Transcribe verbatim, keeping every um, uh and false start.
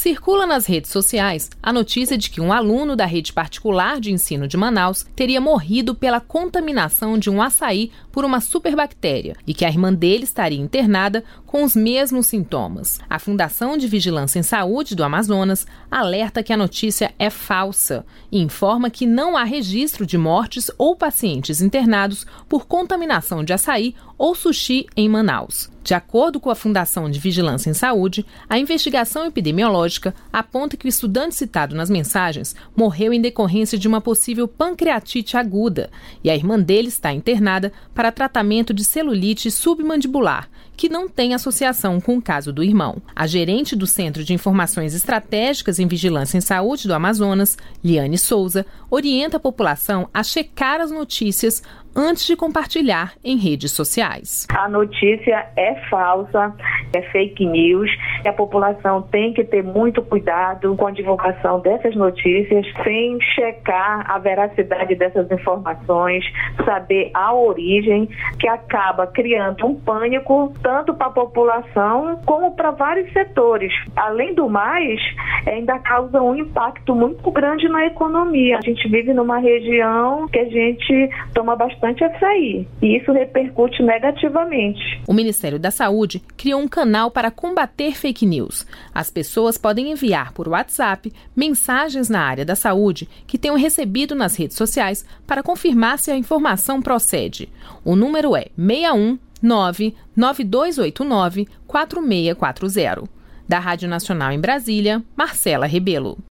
Circula nas redes sociais a notícia de que um aluno da rede particular de ensino de Manaus teria morrido pela contaminação de um açaí por uma superbactéria e que a irmã dele estaria internada com os mesmos sintomas. A Fundação de Vigilância em Saúde do Amazonas alerta que a notícia é falsa e informa que não há registro de mortes ou pacientes internados por contaminação de açaí ou sushi em Manaus. De acordo com a Fundação de Vigilância em Saúde, a investigação epidemiológica aponta que o estudante citado nas mensagens morreu em decorrência de uma possível pancreatite aguda e a irmã dele está internada para tratamento de celulite submandibular, que não tem associação com o caso do irmão. A gerente do Centro de Informações Estratégicas em Vigilância em Saúde do Amazonas, Liane Souza, orienta a população a checar as notícias antes de compartilhar em redes sociais. A notícia é falsa, é fake news, e a população tem que ter muito cuidado com a divulgação dessas notícias, sem checar a veracidade dessas informações, saber a origem, que acaba criando um pânico tanto para a população como para vários setores. Além do mais, ainda causa um impacto muito grande na economia. A gente vive numa região que a gente toma bastante açaí, e isso repercute negativamente. O Ministério da Saúde criou um canal para combater fake news. As pessoas podem enviar por WhatsApp mensagens na área da saúde que tenham recebido nas redes sociais para confirmar se a informação procede. O número é seis um nove nove dois oito nove quatro seis quatro zero. Da Rádio Nacional em Brasília, Marcela Rebelo.